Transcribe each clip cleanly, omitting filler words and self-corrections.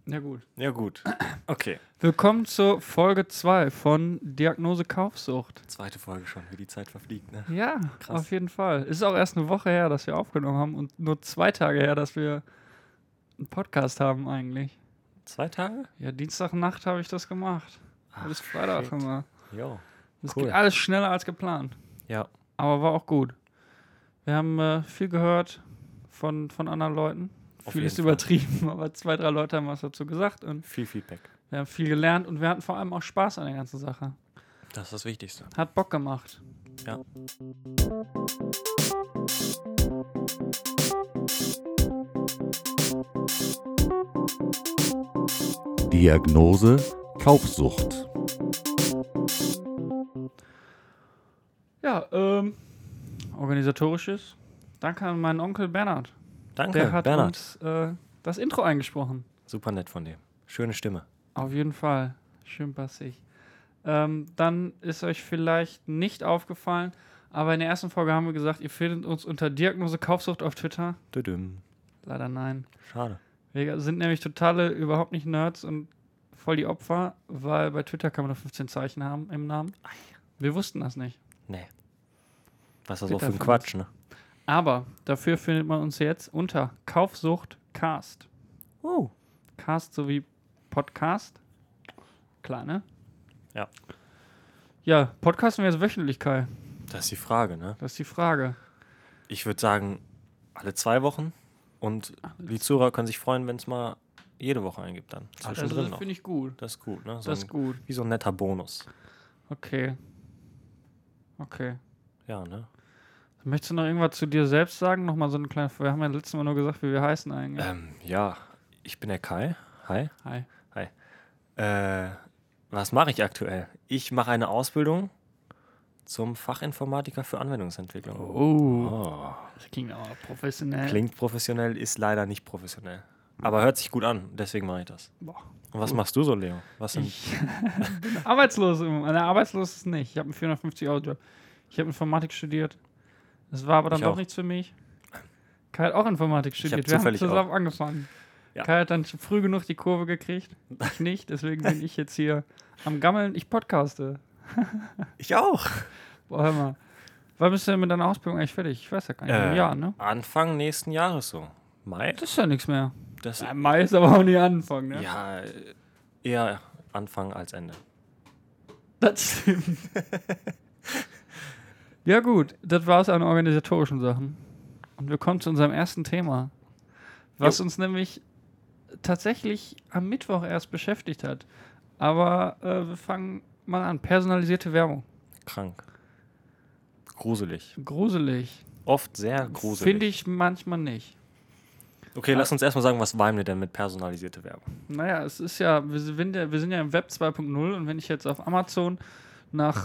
Ja, gut. Ja, gut. Okay. Willkommen zur Folge 2 von Diagnose Kaufsucht. Zweite Folge schon, wie die Zeit verfliegt, ne? Ja, Krass. auf jeden Fall. Es ist auch erst eine Woche her, dass wir aufgenommen haben und nur 2 Tage her, dass wir einen Podcast haben eigentlich. 2 Tage? Ja, Dienstagnacht habe ich das gemacht. Bis Freitag shit. immer. Jo. Das Cool. geht alles schneller als geplant. Ja. Aber war auch gut. Wir haben viel gehört von anderen Leuten. Auf Viel ist jeden Fall. übertrieben, aber 2, 3 Leute haben was dazu gesagt und Viel Feedback. wir haben viel gelernt und wir hatten vor allem auch Spaß an der ganzen Sache. Das ist das Wichtigste. Hat Bock gemacht. Ja. Diagnose Kaufsucht. Ja, organisatorisches. Danke an meinen Onkel Bernhard. Danke, Der hat Bernhard. uns das Intro eingesprochen. Super nett von dir. Schöne Stimme. Auf jeden Fall. Schön bassig. Dann ist euch vielleicht nicht aufgefallen, aber in der ersten Folge haben wir gesagt, ihr findet uns unter Diagnose Kaufsucht auf Twitter. Düdüm. Leider nein. Schade. Wir sind nämlich totale, überhaupt nicht Nerds und voll die Opfer, weil bei Twitter kann man nur 15 Zeichen haben im Namen. Wir wussten das nicht. Nee. Was ist das auch für ein Twitter Quatsch, ne? Aber dafür findet man uns jetzt unter Kaufsucht Cast. Oh. Cast sowie Podcast. Klar, ne? Ja. Ja, podcasten wir jetzt wöchentlich, Kai. Das ist die Frage, ne? Das ist die Frage. Ich würde sagen, alle 2 Wochen. Und die Zuhörer können sich freuen, wenn es mal jede Woche eingibt dann. Zwischendrin Das noch. finde ich gut. Das ist gut, ne? Das ist gut. Wie so ein netter Bonus. Okay. Ja, ne? Möchtest du noch irgendwas zu dir selbst sagen? Nochmal so eine kleine. Wir haben ja letztes Mal nur gesagt, wie wir heißen eigentlich. Ja, ich bin der Kai. Hi. Hi. Was mache ich aktuell? Ich mache eine Ausbildung zum Fachinformatiker für Anwendungsentwicklung. Oh. Das klingt aber professionell. Klingt professionell, ist leider nicht professionell. Aber hört sich gut an, deswegen mache ich das. Boah. Und was machst du so, Leo? Was denn? Ich bin arbeitslos. Arbeitslos ist nicht. Ich habe einen 450-Euro-Job. Ich habe Informatik studiert. Das war aber dann Ich doch auch. nichts für mich. Kai hat auch Informatik studiert. Wir haben zufällig zusammen angefangen. Ja. Kai hat dann früh genug die Kurve gekriegt. Ich nicht. Deswegen bin ich jetzt hier am Gammeln. Ich podcaste. Ich auch. Boah, hör mal. Wann bist du denn mit deiner Ausbildung eigentlich fertig? Ich weiß ja gar nicht. Im Jahr, ne? Anfang nächsten Jahres so. Mai? Das ist ja nichts mehr. Das, Mai ist aber auch nie Anfang, ne? ja, eher Anfang als Ende. Das stimmt. Ja gut, das war's an organisatorischen Sachen. Und wir kommen zu unserem ersten Thema, was uns nämlich tatsächlich am Mittwoch erst beschäftigt hat. Aber wir fangen mal an. Personalisierte Werbung. Krank. Gruselig. Gruselig. Oft sehr gruselig. Finde ich manchmal nicht. Okay, lass uns erstmal sagen, was meinen wir denn mit personalisierte Werbung? Naja, es ist ja, wir sind ja im Web 2.0 und wenn ich jetzt auf Amazon nach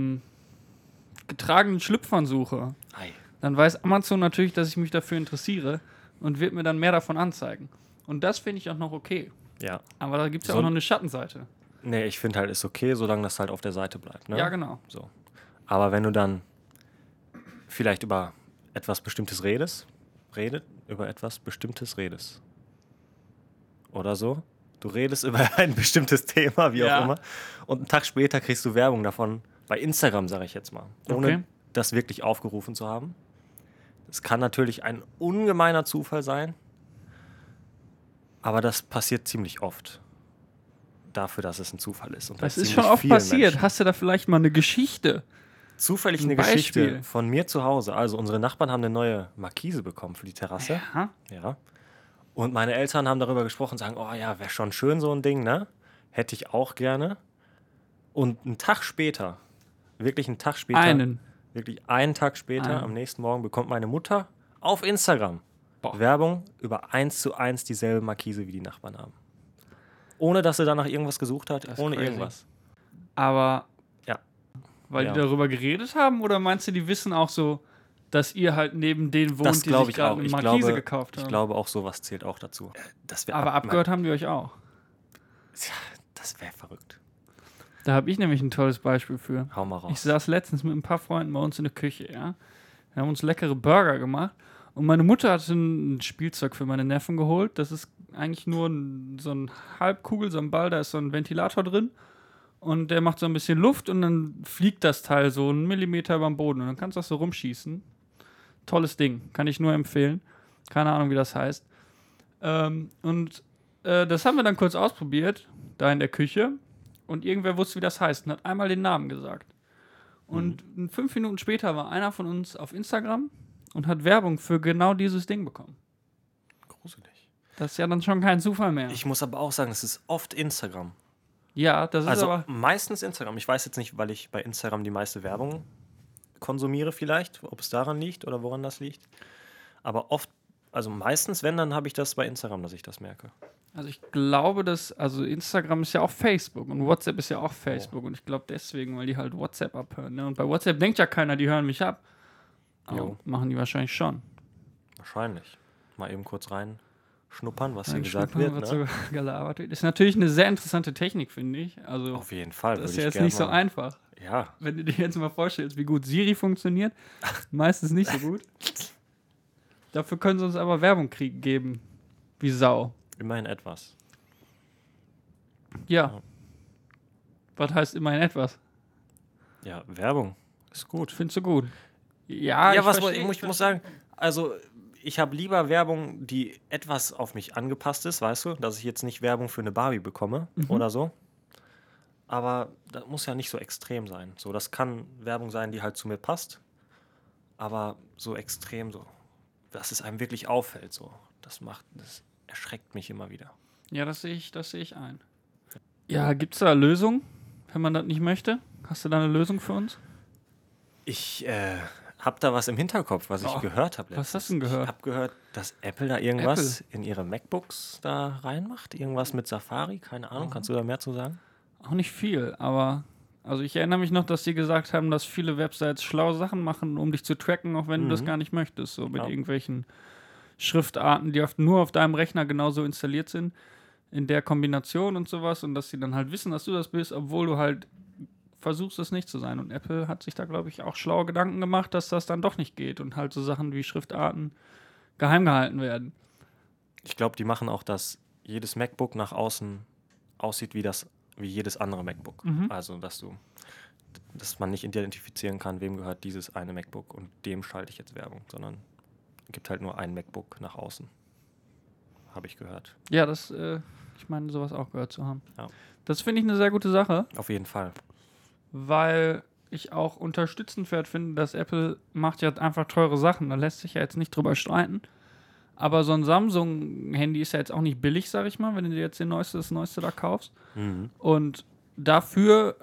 getragenen Schlüpfern suche, Ei. dann weiß Amazon natürlich, dass ich mich dafür interessiere und wird mir dann mehr davon anzeigen. Und das finde ich auch noch okay. Ja. Aber da gibt es ja So- auch noch eine Schattenseite. Nee, ich finde halt, ist okay, solange das halt auf der Seite bleibt. Ne? Ja, genau. So. Aber wenn du dann vielleicht über etwas Bestimmtes über etwas Bestimmtes redest. Oder so. Du redest über ein bestimmtes Thema, wie Ja. auch immer. Und einen Tag später kriegst du Werbung davon. Bei Instagram, sage ich jetzt mal. Ohne Okay. das wirklich aufgerufen zu haben. Es kann natürlich ein ungemeiner Zufall sein. Aber das passiert ziemlich oft. Dafür, dass es ein Zufall ist. Und bei Das ist ziemlich schon oft vielen passiert. Menschen. Hast du da vielleicht mal eine Geschichte? Zufällig Ein eine Beispiel. Geschichte von mir zu Hause. Also unsere Nachbarn haben eine neue Markise bekommen für die Terrasse. Ja. Ja. Und meine Eltern haben darüber gesprochen und sagen, oh ja, wäre schon schön so ein Ding, ne? Hätte ich auch gerne. Und einen Tag später, wirklich einen Tag später, wirklich einen Tag später, Einen. am nächsten Morgen bekommt meine Mutter auf Instagram Boah. Werbung über 1:1 dieselbe Markise wie die Nachbarn haben. Ohne, dass sie danach irgendwas gesucht hat, Das ist ohne crazy. irgendwas. Aber Ja. weil Ja. die darüber geredet haben oder meinst du, die wissen auch so, dass ihr halt neben denen wohnt, Das die glaube sich ich gerade auch. eine Ich Markise gekauft haben? Ich glaube auch, sowas zählt auch dazu. Dass wir Aber abgehört haben die euch auch. Das wäre verrückt. Da habe ich nämlich ein tolles Beispiel für. Hau mal raus. Ich saß letztens mit ein paar Freunden bei uns in der Küche, ja. Wir haben uns leckere Burger gemacht und meine Mutter hatte ein Spielzeug für meine Neffen geholt. Das ist eigentlich nur so ein Halbkugel, so ein Ball, da ist so ein Ventilator drin und der macht so ein bisschen Luft und dann fliegt das Teil so einen Millimeter über den Boden und dann kannst du das so rumschießen. Tolles Ding, kann ich nur empfehlen. Keine Ahnung, wie das heißt. Das haben wir dann kurz ausprobiert, da in der Küche und irgendwer wusste, wie das heißt und hat einmal den Namen gesagt. Und 5 Minuten später war einer von uns auf Instagram und hat Werbung für genau dieses Ding bekommen. Gruselig. Das ist ja dann schon kein Zufall mehr. Ich muss aber auch sagen, es ist oft Instagram. Ja, das ist Also aber... meistens Instagram. Ich weiß jetzt nicht, weil ich bei Instagram die meiste Werbung konsumiere vielleicht, ob es daran liegt oder woran das liegt. Aber oft, also meistens, wenn, dann habe ich das bei Instagram, dass ich das merke. Also ich glaube, also Instagram ist ja auch Facebook und WhatsApp ist ja auch Facebook und ich glaube deswegen, weil die halt WhatsApp abhören. Ne? Und bei WhatsApp denkt ja keiner, die hören mich ab. Aber Jo. machen die wahrscheinlich schon. Wahrscheinlich. Mal eben kurz reinschnuppern, was hier Dann gesagt schnuppern, wird. was Ne? so gelabert wird. Ist natürlich eine sehr interessante Technik, finde ich. Also Auf jeden Fall. das ist würde ja ich jetzt nicht so gern einfach. mal- Ja, Wenn du dir jetzt mal vorstellst, wie gut Siri funktioniert, meistens nicht so gut. Dafür können sie uns aber Werbung geben. Wie Sau. immerhin etwas. Ja. Was heißt immerhin etwas? Ja, Werbung ist gut. Findest du gut? Ja, Ja, ich ich muss sagen, also ich habe lieber Werbung, die etwas auf mich angepasst ist, weißt du, dass ich jetzt nicht Werbung für eine Barbie bekomme oder so. Aber das muss ja nicht so extrem sein. So, das kann Werbung sein, die halt zu mir passt, aber so extrem so, dass es einem wirklich auffällt, so. Das erschreckt mich immer wieder. Ja, das sehe ich ein. Ja, gibt es da Lösungen, wenn man das nicht möchte? Hast du da eine Lösung für uns? Ich habe da was im Hinterkopf, was ich gehört habe. was hast du denn gehört? Ich habe gehört, dass Apple da irgendwas in ihre MacBooks da reinmacht. Irgendwas mit Safari, keine Ahnung. Kannst du da mehr zu sagen? Auch nicht viel, aber also ich erinnere mich noch, dass die gesagt haben, dass viele Websites schlaue Sachen machen, um dich zu tracken, auch wenn du das gar nicht möchtest. So mit Ja. irgendwelchen Schriftarten, die nur auf deinem Rechner genauso installiert sind, in der Kombination und sowas und dass sie dann halt wissen, dass du das bist, obwohl du halt versuchst, es nicht zu sein. Und Apple hat sich da, glaube ich, auch schlaue Gedanken gemacht, dass das dann doch nicht geht und halt so Sachen wie Schriftarten geheim gehalten werden. Ich glaube, die machen auch, dass jedes MacBook nach außen aussieht wie jedes andere MacBook. Also, dass man nicht identifizieren kann, wem gehört dieses eine MacBook und dem schalte ich jetzt Werbung, sondern es gibt halt nur ein MacBook nach außen. Habe ich gehört. Ja, ich meine, sowas auch gehört zu haben. Ja. Das finde ich eine sehr gute Sache, Auf jeden Fall. weil ich auch unterstützenswert finde, dass Apple macht ja einfach teure Sachen. Da lässt sich ja jetzt nicht drüber streiten. Aber so ein Samsung-Handy ist ja jetzt auch nicht billig, sag ich mal, wenn du dir jetzt das Neueste da kaufst. Und dafür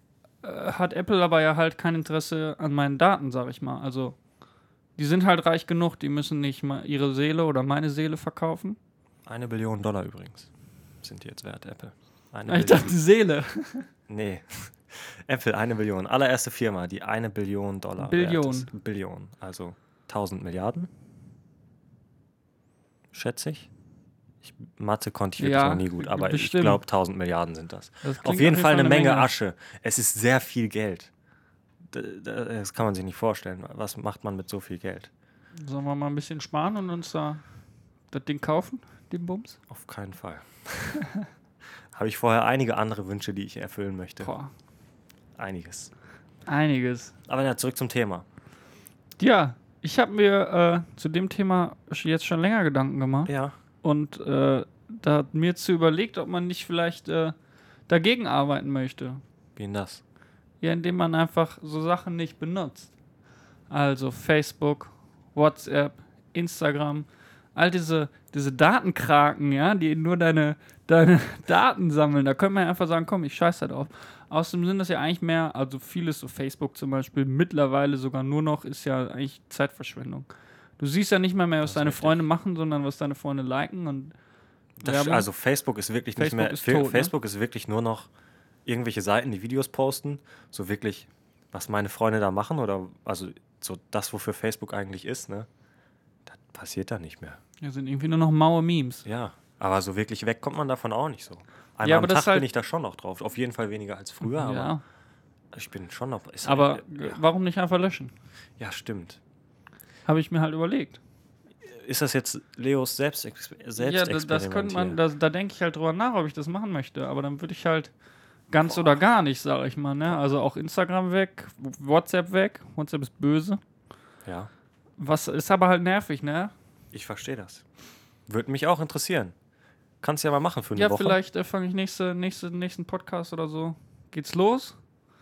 hat Apple aber ja halt kein Interesse an meinen Daten, sag ich mal. Also die sind halt reich genug, die müssen nicht mal ihre Seele oder meine Seele verkaufen. $1 Billion übrigens sind die jetzt wert, Apple. Ich dachte Seele. Nee. Apple, 1 Billion. Allererste Firma, die $1 Billion Billion. wert ist. Billion. Also 1000 Milliarden. Schätze ich. Mathe konnte ich wirklich Ja, noch nie gut, aber bestimmt. ich glaube 1000 Milliarden sind das. Das klingt Auf jeden Fall eine Menge Asche. Es ist sehr viel Geld. Das kann man sich nicht vorstellen. Was macht man mit so viel Geld? Sollen wir mal ein bisschen sparen und uns da das Ding kaufen, den Bums? Auf keinen Fall. Habe ich vorher einige andere Wünsche, die ich erfüllen möchte. Boah, Einiges. einiges. Aber ja, zurück zum Thema. Ja, ich habe mir zu dem Thema jetzt schon länger Gedanken gemacht. Ja. Und da hat mir jetzt überlegt, ob man nicht vielleicht dagegen arbeiten möchte. Wie denn das? Ja, indem man einfach so Sachen nicht benutzt. Also Facebook, WhatsApp, Instagram, all diese Datenkraken, ja, die nur deine Daten sammeln. Da können wir einfach sagen, komm, ich scheiß da drauf. Außerdem sind das ja eigentlich mehr, also vieles, so Facebook zum Beispiel, mittlerweile sogar nur noch, ist ja eigentlich Zeitverschwendung. Du siehst ja nicht mehr, was deine Freunde machen, sondern was deine Freunde liken und Werbung. Also Facebook ist wirklich nicht Facebook mehr. ist tot, ne? Facebook ist wirklich nur noch irgendwelche Seiten, die Videos posten. So wirklich, was meine Freunde da machen oder also so das, wofür Facebook eigentlich ist, ne? Das passiert da nicht mehr. Ja, sind irgendwie nur noch maue Memes. Ja, aber so wirklich weg kommt man davon auch nicht so. Einmal Ja, aber am das Tag ist halt- bin ich da schon noch drauf. Auf jeden Fall weniger als früher, aber Ja, ich bin schon noch. aber ja, warum nicht einfach löschen? ja, stimmt. Habe ich mir halt überlegt. ist das jetzt Leos Selbstexperiment? das könnte man, da denke ich halt drüber nach, ob ich das machen möchte. Aber dann würde ich halt ganz oder gar nicht, sage ich mal. Ne? Also auch Instagram weg, WhatsApp weg. WhatsApp ist böse. Ja, Was ist aber halt nervig, ne? ich verstehe das. Würde mich auch interessieren. Kannst ja mal machen für eine Ja, Woche. vielleicht fange ich nächsten Podcast oder so. Geht's los?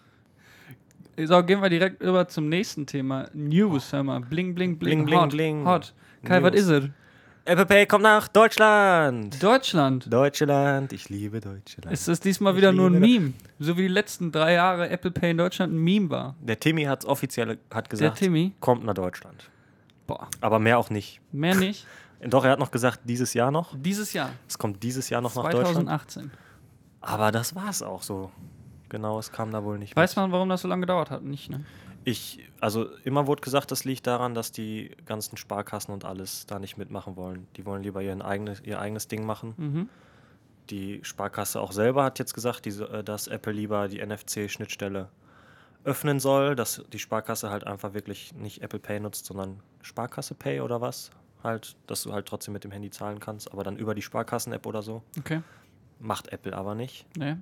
So, gehen wir direkt über zum nächsten Thema. News, hör mal. Bling, bling, bling. Bling, bling, hot, bling. hot. Kai, News. was ist es? Apple Pay kommt nach Deutschland. Deutschland. Deutschland, ich liebe Deutschland. Ist das diesmal Ich wieder nur ein liebe Meme? So wie die letzten 3 Jahre Apple Pay in Deutschland ein Meme war. Der Timmy hat Der gesagt, Timmy. kommt nach Deutschland. Boah, Aber mehr auch nicht. mehr nicht. Doch, er hat noch gesagt, dieses Jahr noch. Dieses Jahr. Es kommt dieses Jahr noch nach Deutschland. 2018. Aber das war es auch so. Genau, es kam da wohl nicht. Weiß man, warum das so lange gedauert hat? Nicht, ne? Also immer wurde gesagt, das liegt daran, dass die ganzen Sparkassen und alles da nicht mitmachen wollen. Die wollen lieber ihr eigenes Ding machen. Mhm. Die Sparkasse auch selber hat jetzt gesagt, dass Apple lieber die NFC-Schnittstelle öffnen soll, dass die Sparkasse halt einfach wirklich nicht Apple Pay nutzt, sondern Sparkasse Pay oder was. Halt, dass du halt trotzdem mit dem Handy zahlen kannst, aber dann über die Sparkassen-App oder so. Okay. Macht Apple aber nicht. Nee.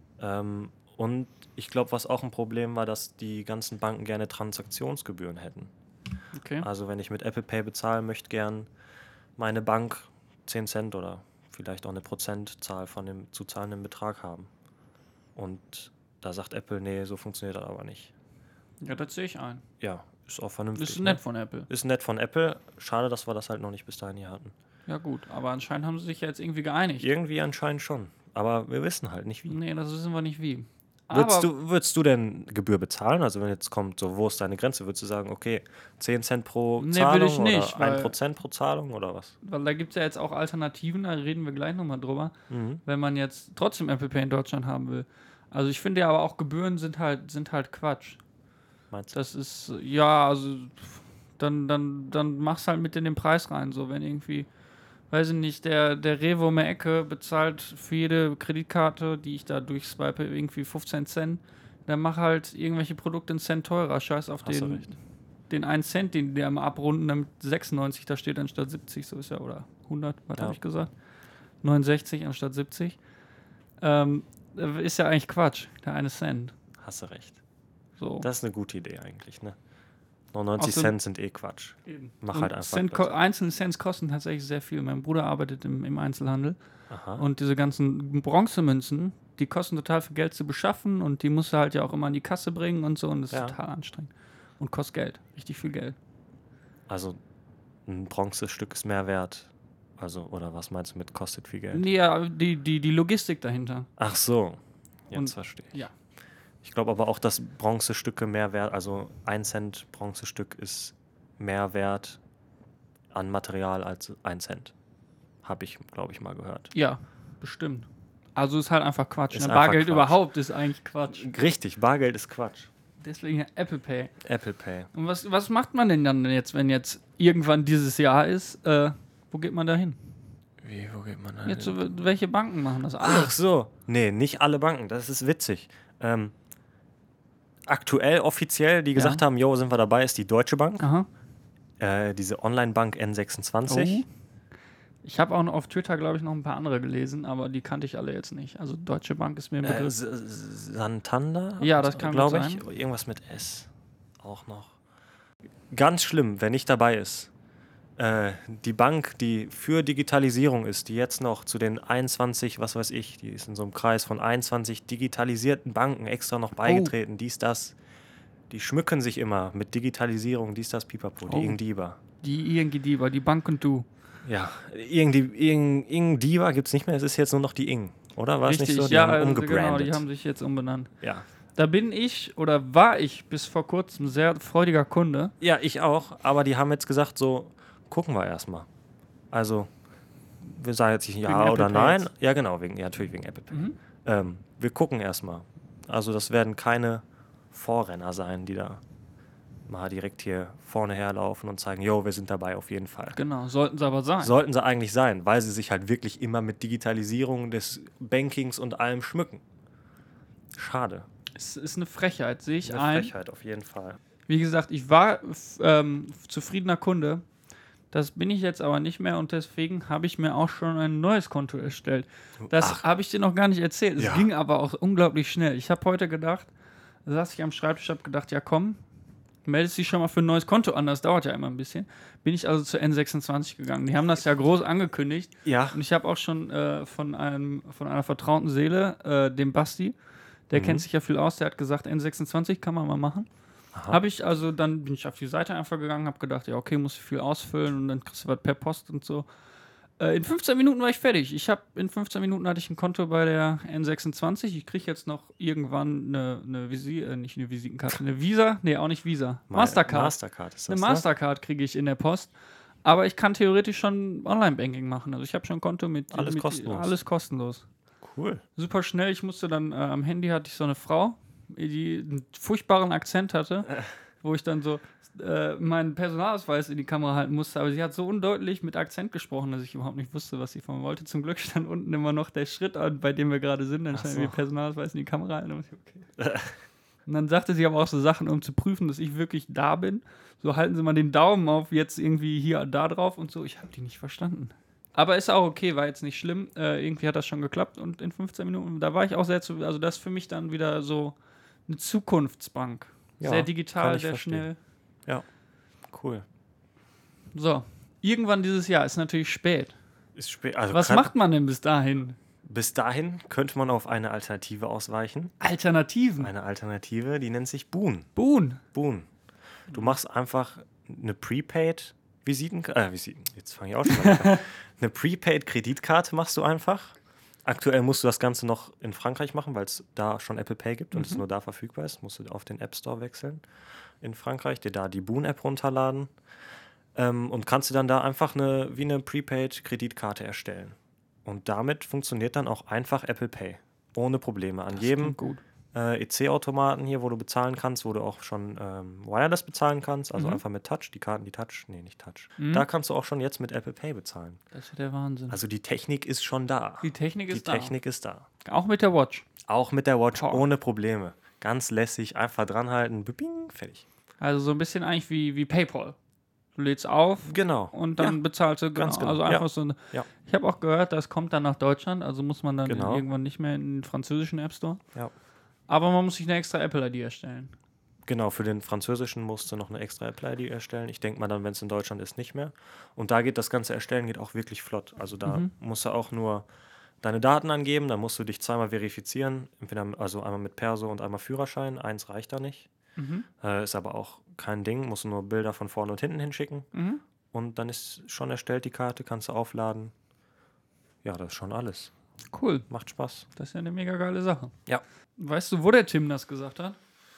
Und ich glaube, was auch ein Problem war, dass die ganzen Banken gerne Transaktionsgebühren hätten. Okay. Also wenn ich mit Apple Pay bezahle, möchte gern meine Bank 10 Cent oder vielleicht auch eine Prozentzahl von dem zu zahlenden Betrag haben. Und da sagt Apple, nee, so funktioniert das aber nicht. Ja, das sehe ich ein. Ja, ist auch vernünftig. Das ist nett von Apple. Ist nett von Apple. Schade, dass wir das halt noch nicht bis dahin hier hatten. Ja, gut. Aber anscheinend haben sie sich ja jetzt irgendwie geeinigt. Irgendwie anscheinend schon. Aber wir wissen halt nicht wie. Nee, das wissen wir nicht wie. Würdest du denn Gebühr bezahlen? Also wenn jetzt kommt, so wo ist deine Grenze? Würdest du sagen, okay, 10 Cent pro Nee, Zahlung würde ich nicht, oder weil- 1% pro Zahlung oder was? Weil da gibt es ja jetzt auch Alternativen, da reden wir gleich nochmal drüber, Mhm. wenn man jetzt trotzdem Apple Pay in Deutschland haben will. Also ich finde ja aber auch Gebühren sind halt Quatsch. Meinst du? Das ist, ja, also dann mach's halt mit in den Preis rein. So, wenn irgendwie, weiß ich nicht, der Rewe um die Ecke bezahlt für jede Kreditkarte, die ich da durchswipe, irgendwie 15 Cent, dann mach halt irgendwelche Produkte einen Cent teurer. Scheiß auf Hast du recht. den 1 Cent, den die einmal abrunden, damit 96 da steht anstatt 70, so ist ja, oder 100, was Ja. habe ich gesagt? 69 anstatt 70. Ist ja eigentlich Quatsch, der 1 Cent. Hast du recht. So. Das ist eine gute Idee eigentlich, ne? 99 Auch so- Cent sind eh Quatsch. Eben. Mach Und halt einfach. einzelne Cents kosten tatsächlich sehr viel. Mein Bruder arbeitet im Einzelhandel Aha. und diese ganzen Bronzemünzen, die kosten total viel Geld zu beschaffen und die musst du halt ja auch immer an die Kasse bringen und so und das Ja. ist total anstrengend. Und kostet Geld, richtig viel Geld. Also ein Bronzestück ist mehr wert. Also, oder was meinst du mit kostet viel Geld? Nee, ja, die Logistik dahinter. Ach so. Jetzt Und- verstehe ich. Ja. Ich glaube aber auch, dass Bronzestücke mehr wert, also 1 Cent Bronzestück ist mehr wert an Material als 1 Cent. Habe ich, glaube ich, mal gehört. Ja, bestimmt. Also ist halt einfach Quatsch. Ist Ne? einfach Bargeld Quatsch. überhaupt ist eigentlich Quatsch. Richtig, Bargeld ist Quatsch. Deswegen ja Apple Pay. Apple Pay. Und was macht man denn dann jetzt, wenn jetzt irgendwann dieses Jahr ist? Wo geht man da hin? Wie, wo geht man da Jetzt, hin? welche Banken machen das? Ach so. Nee, nicht alle Banken. Das ist witzig. Aktuell, offiziell, die gesagt haben, jo, sind wir dabei, ist die Deutsche Bank. Aha. Diese Online-Bank N26. Oh. Ich habe auch noch auf Twitter, glaube ich, noch ein paar andere gelesen, aber die kannte ich alle jetzt nicht. Also Deutsche Bank ist mir ein Begriff. Santander? Ja, das kann glaube gut ich. sein. Irgendwas mit S. Auch noch. Ganz schlimm, wer nicht dabei ist. Die Bank, die für Digitalisierung ist, die jetzt noch zu den 21, was weiß ich, die ist in so einem Kreis von 21 digitalisierten Banken extra noch beigetreten, dies, das. Die schmücken sich immer mit Digitalisierung, dies, das, pipapo, die Oh. Ingdiba. Die ING-Diva, die Bank und du. Ja, Ingdiba gibt es nicht mehr, es ist jetzt nur noch die Ing, oder? War es nicht so? Die ja, haben also umgebrandet. genau, die haben sich jetzt umbenannt. Ja. Da bin ich oder war ich bis vor kurzem sehr freudiger Kunde. Ja, ich auch, aber die haben jetzt gesagt, so, gucken wir erstmal. Also, wir sagen jetzt nicht Wegen ja Apple oder Pay nein. jetzt? Ja, genau, natürlich wegen Apple Pay. Wir gucken erstmal. Also, das werden keine Vorrenner sein, die da mal direkt hier vorne herlaufen und zeigen, jo, wir sind dabei auf jeden Fall. Genau, sollten sie aber sein. Sollten sie eigentlich sein, weil sie sich halt wirklich immer mit Digitalisierung des Bankings und allem schmücken. Schade. Es ist eine Frechheit, sehe ich Eine ein. Frechheit auf jeden Fall. Wie gesagt, ich war zufriedener Kunde. Das bin ich jetzt aber nicht mehr und deswegen habe ich mir auch schon ein neues Konto erstellt. Das habe ich dir noch gar nicht erzählt. Es ging aber auch unglaublich schnell. Ich habe heute gedacht, da saß ich am Schreibtisch, habe gedacht, ja komm, meldest dich schon mal für ein neues Konto an, das dauert ja immer ein bisschen. Bin ich also zu N26 gegangen. Die haben das ja groß angekündigt. Ja. Und ich habe auch schon von einer vertrauten Seele, dem Basti, der kennt sich ja viel aus, der hat gesagt, N26 kann man mal machen. Habe ich also, dann bin ich auf die Seite einfach gegangen, habe gedacht, ja okay, muss ich viel ausfüllen und dann kriegst du was per Post und so. In 15 Minuten war ich fertig. In 15 Minuten hatte ich ein Konto bei der N26. Ich kriege jetzt noch irgendwann eine Visitenkarte, eine Visa. Nee, auch nicht Visa. Mastercard. Mastercard ist das, Eine Mastercard kriege ich in der Post. Aber ich kann theoretisch schon Online-Banking machen. Also ich habe schon ein Konto mit kostenlos. Alles kostenlos. Cool. Super schnell. Ich musste dann, am Handy hatte ich so eine Frau, die einen furchtbaren Akzent hatte, wo ich dann so meinen Personalausweis in die Kamera halten musste, aber sie hat so undeutlich mit Akzent gesprochen, dass ich überhaupt nicht wusste, was sie von mir wollte. Zum Glück stand unten immer noch der Schritt an, bei dem wir gerade sind, dann stand irgendwie Personalausweis in die Kamera halten. Okay. Und dann sagte sie aber auch so Sachen, um zu prüfen, dass ich wirklich da bin. So, halten Sie mal den Daumen auf jetzt irgendwie hier, da drauf und so. Ich habe die nicht verstanden. Aber ist auch okay, war jetzt nicht schlimm. Irgendwie hat das schon geklappt und in 15 Minuten, da war ich auch also das ist für mich dann wieder so eine Zukunftsbank. Ja, sehr digital, kann ich sehr verstehen. schnell. Ja, cool. So, irgendwann dieses Jahr ist natürlich spät. Ist spät. Also Was macht man denn bis dahin? Bis dahin könnte man auf eine Alternative ausweichen. Alternativen. Eine Alternative, die nennt sich Boon. Boon. Boon. Du machst einfach eine Prepaid jetzt fange ich auch schon mal an. Eine Prepaid-Kreditkarte machst du einfach. Aktuell musst du das Ganze noch in Frankreich machen, weil es da schon Apple Pay gibt und es nur da verfügbar ist. Musst du auf den App Store wechseln in Frankreich, dir da die Boon-App runterladen und kannst du dann da einfach wie eine Prepaid-Kreditkarte erstellen. Und damit funktioniert dann auch einfach Apple Pay. Ohne Probleme. An jedem EC-Automaten hier, wo du bezahlen kannst, wo du auch schon Wireless bezahlen kannst, also einfach mit Touch, nicht Touch. Da kannst du auch schon jetzt mit Apple Pay bezahlen. Das ist ja der Wahnsinn. Also die Technik ist schon da. Die Technik ist da. Auch mit der Watch. Auch mit der Watch ohne Probleme. Ganz lässig, einfach dranhalten, bing, fertig. Also so ein bisschen eigentlich wie PayPal. Du lädst auf und dann bezahlst du. Ganz genau. Also einfach so. Ja. Ich habe auch gehört, das kommt dann nach Deutschland, also muss man dann Genau. irgendwann nicht mehr in den französischen App Store. Ja. Aber man muss sich eine extra Apple-ID erstellen. Genau, für den französischen musst du noch eine extra Apple-ID erstellen. Ich denke mal dann, wenn es in Deutschland ist, nicht mehr. Und da geht das ganze Erstellen auch wirklich flott. Also da musst du auch nur deine Daten angeben, dann musst du dich zweimal verifizieren. Also einmal mit Perso und einmal Führerschein. Eins reicht da nicht. Ist aber auch kein Ding. Musst du nur Bilder von vorne und hinten hinschicken. Und dann ist schon erstellt die Karte, kannst du aufladen. Ja, das ist schon alles. Cool. Macht Spaß. Das ist ja eine mega geile Sache. Ja. Weißt du, wo der Tim das gesagt hat?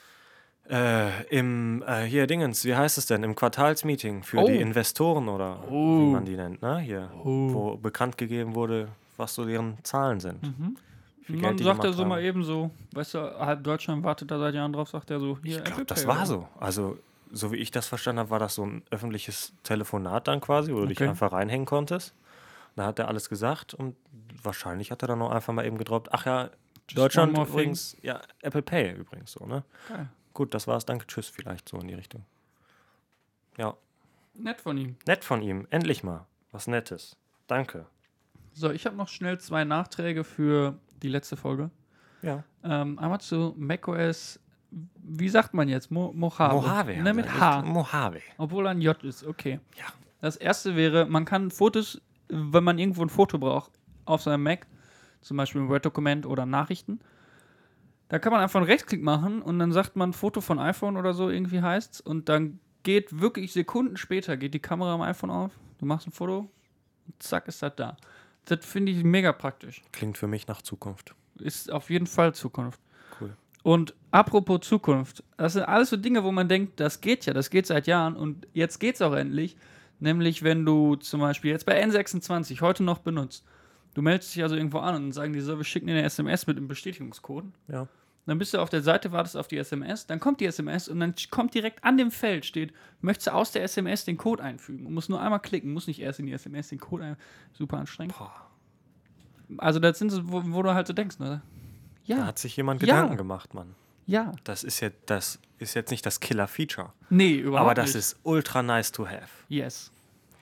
Hier Dingens, wie heißt es denn? Im Quartalsmeeting für die Investoren oder wie man die nennt, ne? Hier, wo bekannt gegeben wurde, was so deren Zahlen sind. Und dann sagt er so mal eben so, weißt du, halb Deutschland wartet da seit Jahren drauf, sagt er so, hier, ich glaube, das war so. Also, so wie ich das verstanden habe, war das so ein öffentliches Telefonat dann quasi, wo du dich einfach reinhängen konntest. Da hat er alles gesagt und wahrscheinlich hat er dann noch einfach mal eben gedroppt, ach ja, Deutschland übrigens, ja, Apple Pay übrigens so, ne? Geil. Gut, das war's, danke, tschüss, vielleicht so in die Richtung. Ja. Nett von ihm. Nett von ihm, endlich mal. Was Nettes. Danke. So, ich habe noch schnell 2 Nachträge für die letzte Folge. Ja. Einmal zu macOS, wie sagt man jetzt? Mojave. Mojave. Ne, mit H. Mojave. Obwohl ein J ist, okay. Ja. Das erste wäre, man kann Fotos, wenn man irgendwo ein Foto braucht, auf seinem Mac, zum Beispiel ein Word-Dokument oder Nachrichten, da kann man einfach einen Rechtsklick machen und dann sagt man Foto von iPhone oder so, irgendwie heißt's, und dann geht wirklich Sekunden später, geht die Kamera am iPhone auf, du machst ein Foto und zack, ist das da. Das finde ich mega praktisch. Klingt für mich nach Zukunft. Ist auf jeden Fall Zukunft. Cool. Und apropos Zukunft, das sind alles so Dinge, wo man denkt, das geht seit Jahren und jetzt geht's auch endlich. Nämlich, wenn du zum Beispiel jetzt bei N26 heute noch benutzt, du meldest dich also irgendwo an und dann sagen die so, wir schicken dir eine SMS mit einem Bestätigungscode. Ja. Dann bist du auf der Seite, wartest auf die SMS, dann kommt die SMS und dann kommt direkt an dem Feld, steht, möchtest du aus der SMS den Code einfügen? Du musst nur einmal klicken, musst nicht erst in die SMS den Code einfügen. Super anstrengend. Boah. Also das sind so, wo du halt so denkst, ne? Ja. Da hat sich jemand Gedanken gemacht, Mann. Ja. Das ist jetzt nicht das Killer-Feature. Nee, überhaupt nicht. Aber das ist ultra nice to have. Yes.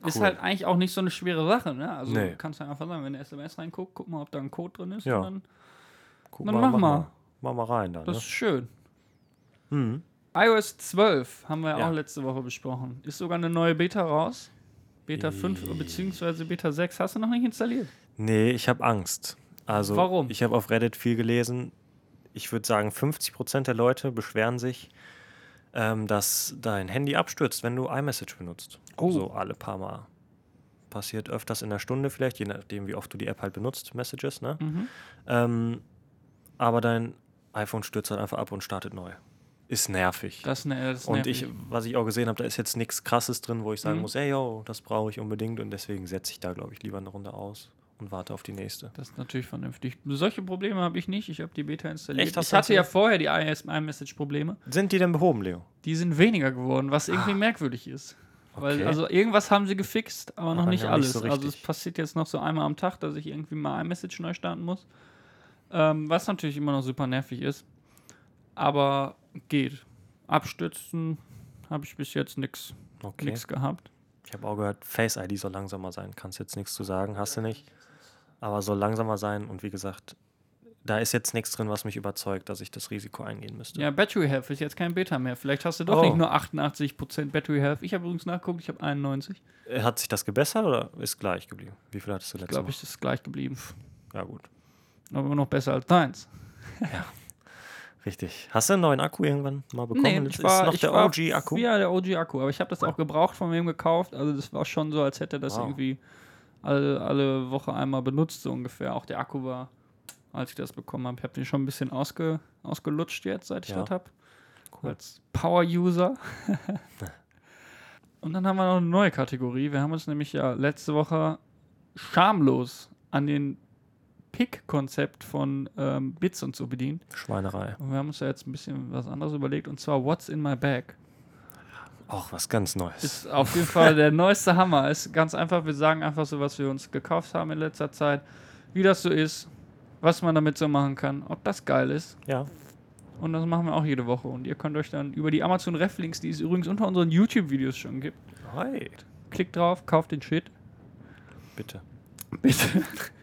Ist Cool. halt eigentlich auch nicht so eine schwere Sache, ne? Also Nee. du kannst ja einfach sagen, wenn eine SMS reinguckt, guck mal, ob da ein Code drin ist. Ja. Und dann, Guck Dann mach mal. Mach mal rein da, das ne? ist schön. Mhm. iOS 12 haben wir ja Ja. auch letzte Woche besprochen. Ist sogar eine neue Beta raus. Beta 5 bzw. Beta 6 hast du noch nicht installiert. Nee, ich habe Angst. Also, Warum? ich habe auf Reddit viel gelesen. Ich würde sagen, 50% der Leute beschweren sich, dass dein Handy abstürzt, wenn du iMessage benutzt. Oh. So alle paar Mal. Passiert öfters in der Stunde vielleicht, je nachdem, wie oft du die App halt benutzt, Messages, ne? Aber dein iPhone stürzt halt einfach ab und startet neu. Ist nervig. Das ist nervig. Und was ich auch gesehen habe, da ist jetzt nichts Krasses drin, wo ich sagen muss, ey, yo, das brauche ich unbedingt. Und deswegen setze ich da, glaube ich, lieber eine Runde aus und warte auf die nächste. Das ist natürlich vernünftig. Solche Probleme habe ich nicht. Ich habe die Beta installiert. Echt? Hast Ich du hatte ja installiert? vorher die iMessage-Probleme. Sind die denn behoben, Leo? Die sind weniger geworden, was irgendwie merkwürdig ist. Weil, Okay. also irgendwas haben sie gefixt, aber noch Aber nicht noch nicht alles. so Also es richtig. passiert jetzt noch so einmal am Tag, dass ich irgendwie mal iMessage neu starten muss. Was natürlich immer noch super nervig ist. Aber geht. Abstürzen habe ich bis jetzt nichts Okay. gehabt. Ich habe auch gehört, Face ID soll langsamer sein. Kannst jetzt nichts zu sagen, hast du nicht. Aber soll langsamer sein und wie gesagt, da ist jetzt nichts drin, was mich überzeugt, dass ich das Risiko eingehen müsste. Ja, Battery Health ist jetzt kein Beta mehr. Vielleicht hast du doch Oh. nicht nur 88% Battery Health. Ich habe übrigens nachgeguckt, ich habe 91. Hat sich das gebessert oder ist gleich geblieben? Wie viel hattest du letztes Glaube Mal? ich, ist gleich geblieben. Ja, gut. Aber immer noch besser als deins. Richtig. Hast du einen neuen Akku irgendwann mal bekommen? ich ist war, noch ich der war, OG-Akku? Ja, der OG-Akku. Aber ich habe das auch gebraucht von wem gekauft. Also das war schon so, als hätte er das Wow. irgendwie alle Woche einmal benutzt, so ungefähr. Auch der Akku war, als ich das bekommen habe. Ich habe den schon ein bisschen ausgelutscht jetzt, seit ich Ja. das habe. Cool. Als Power-User. Und dann haben wir noch eine neue Kategorie. Wir haben uns nämlich ja letzte Woche schamlos an den Pick-Konzept von Bits und so bedient. Schweinerei. Und wir haben uns ja jetzt ein bisschen was anderes überlegt, und zwar What's in my bag. Auch was ganz Neues. Ist auf jeden Fall der neueste Hammer. Ist ganz einfach, wir sagen einfach so, was wir uns gekauft haben in letzter Zeit, wie das so ist, was man damit so machen kann, ob das geil ist. Ja. Und das machen wir auch jede Woche. Und ihr könnt euch dann über die Amazon Ref-Links, die es übrigens unter unseren YouTube-Videos schon gibt, Hi. klickt drauf, kauft den Shit. Bitte. Bitte.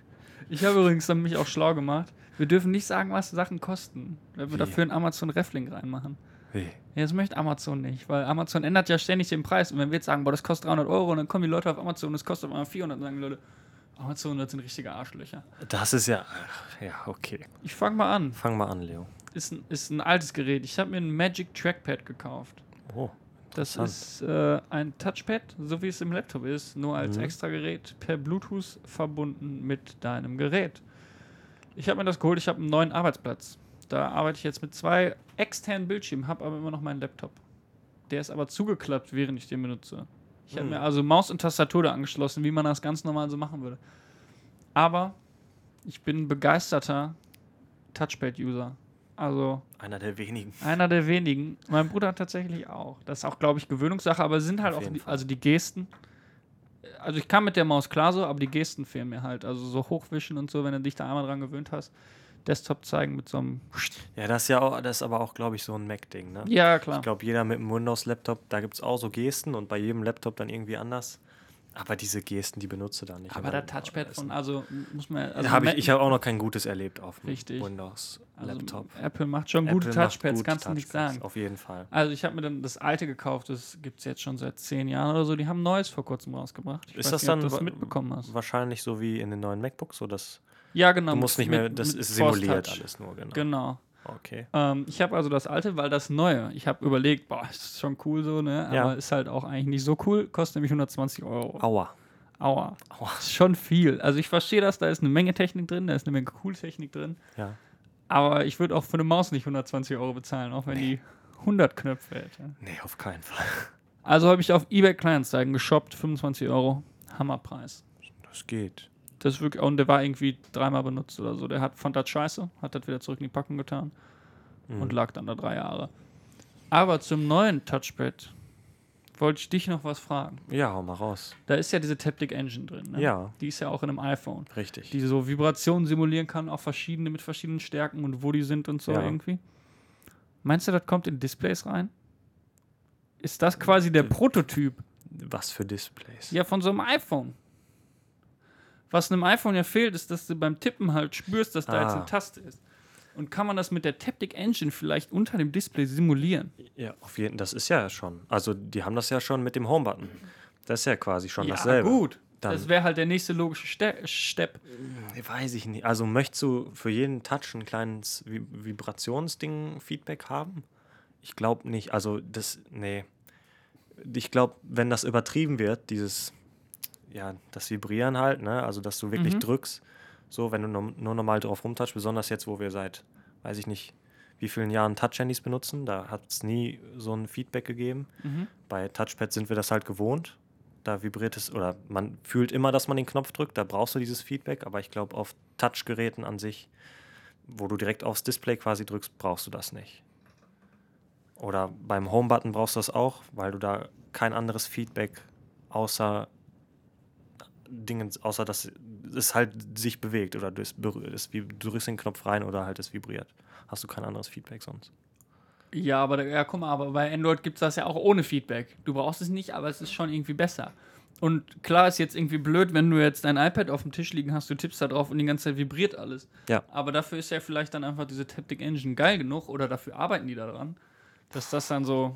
Ich habe übrigens dann mich auch schlau gemacht. Wir dürfen nicht sagen, was Sachen kosten, wenn wir Wie? dafür einen Amazon Ref-Link reinmachen. Wie? Ja, das möchte Amazon nicht, weil Amazon ändert ja ständig den Preis. Und wenn wir jetzt sagen, boah, das kostet 300 € und dann kommen die Leute auf Amazon und es kostet auf einmal 400, dann sagen die Leute, Amazon, das sind richtige Arschlöcher. Das ist ja. Ach, ja, okay. Ich fange mal an. Fang mal an, Leo. Ist ein altes Gerät. Ich habe mir ein Magic Trackpad gekauft. Oh. Das Interessant. ist ein Touchpad, so wie es im Laptop ist, nur als extra Gerät per Bluetooth verbunden mit deinem Gerät. Ich habe mir das geholt, ich habe einen neuen Arbeitsplatz. Da arbeite ich jetzt mit 2 externen Bildschirmen, habe aber immer noch meinen Laptop. Der ist aber zugeklappt, während ich den benutze. Ich habe mir also Maus und Tastatur da angeschlossen, wie man das ganz normal so machen würde. Aber ich bin ein begeisterter Touchpad-User. Also Einer der wenigen. einer der wenigen. Mein Bruder tatsächlich auch. Das ist auch, glaube ich, Gewöhnungssache, aber es sind halt Auf auch jeden die, Fall. also die Gesten. Also ich kann mit der Maus klar so, aber die Gesten fehlen mir halt. Also so hochwischen und so, wenn du dich da einmal dran gewöhnt hast. Desktop zeigen mit so einem. Ja, das ist ja auch, das ist aber auch, glaube ich, so ein Mac-Ding, ne? Ja, klar. Ich glaube, jeder mit einem Windows-Laptop, da gibt es auch so Gesten und bei jedem Laptop dann irgendwie anders. Aber diese Gesten, die benutze da nicht. Aber der Touchpad von, also muss man. Also Ich habe auch noch kein gutes erlebt auf dem Richtig. Windows-Laptop. Also Apple macht schon gute Apple macht Touchpads, gute kannst du nicht Touchpads, sagen. Auf jeden Fall. Also ich habe mir dann das alte gekauft, das gibt es jetzt schon seit 10 Jahren oder so. Die haben Neues vor kurzem rausgebracht. Ich Ist weiß das nicht, ob dann du das mitbekommen hast. wahrscheinlich so wie in den neuen MacBooks, so dass Ja, genau. du musst nicht mehr, das ist simuliert Force Touch. alles nur, genau. Genau. Okay. Ich habe also das alte, weil das neue, ich habe überlegt, boah, ist schon cool so, ne? Aber Ja. ist halt auch eigentlich nicht so cool, kostet nämlich 120 €. Aua. Aua. Aua. Ist schon viel. Also ich verstehe das, da ist eine Menge Technik drin, da ist eine Menge cool Technik drin. Ja. Aber ich würde auch für eine Maus nicht 120 € bezahlen, auch wenn die 100 Knöpfe hätte. Nee, auf keinen Fall. Also habe ich auf eBay Kleinanzeigen geshoppt, 25 €. Hammerpreis. Das geht. Das ist wirklich, und der war irgendwie 3-mal benutzt oder so. Der fand das scheiße, hat das wieder zurück in die Packung getan und lag dann da 3 Jahre. Aber zum neuen Touchpad wollte ich dich noch was fragen. Ja, hau mal raus. Da ist ja diese Taptic Engine drin, ne? Ja. Die ist ja auch in einem iPhone. Richtig. Die so Vibrationen simulieren kann, auch verschiedene mit verschiedenen Stärken und wo die sind und so Ja. irgendwie. Meinst du, das kommt in Displays rein? Ist das quasi der Prototyp? Was für Displays? Ja, von so einem iPhone. Was einem iPhone ja fehlt, ist, dass du beim Tippen halt spürst, dass da jetzt eine Taste ist. Und kann man das mit der Taptic Engine vielleicht unter dem Display simulieren? Ja, auf jeden Fall. Das ist ja schon. Also, die haben das ja schon mit dem Home-Button. Das ist ja quasi schon Ja, dasselbe. gut. Dann, Das wäre halt der nächste logische Step. weiß ich nicht. Also, möchtest du für jeden Touch ein kleines Vibrationsding Feedback haben? Ich glaube nicht. Also, nee. Ich glaube, wenn das übertrieben wird, das Vibrieren halt, ne? Also, dass du wirklich drückst, so, wenn du nur normal drauf rumtouchst, besonders jetzt, wo wir seit, weiß ich nicht, wie vielen Jahren Touch-Handys benutzen, da hat es nie so ein Feedback gegeben. Bei Touchpads sind wir das halt gewohnt. Da vibriert es, oder man fühlt immer, dass man den Knopf drückt, da brauchst du dieses Feedback, aber ich glaube, auf Touchgeräten an sich, wo du direkt aufs Display quasi drückst, brauchst du das nicht. Oder beim Home-Button brauchst du das auch, weil du da kein anderes Feedback außer dass es halt sich bewegt oder du drückst den Knopf rein oder halt es vibriert. Hast du kein anderes Feedback sonst. Ja, guck mal, aber bei Android gibt es das ja auch ohne Feedback. Du brauchst es nicht, aber es ist schon irgendwie besser. Und klar ist jetzt irgendwie blöd, wenn du jetzt dein iPad auf dem Tisch liegen hast, du tippst da drauf und die ganze Zeit vibriert alles. Ja. Aber dafür ist ja vielleicht dann einfach diese Taptic Engine geil genug oder dafür arbeiten die daran, dass das dann so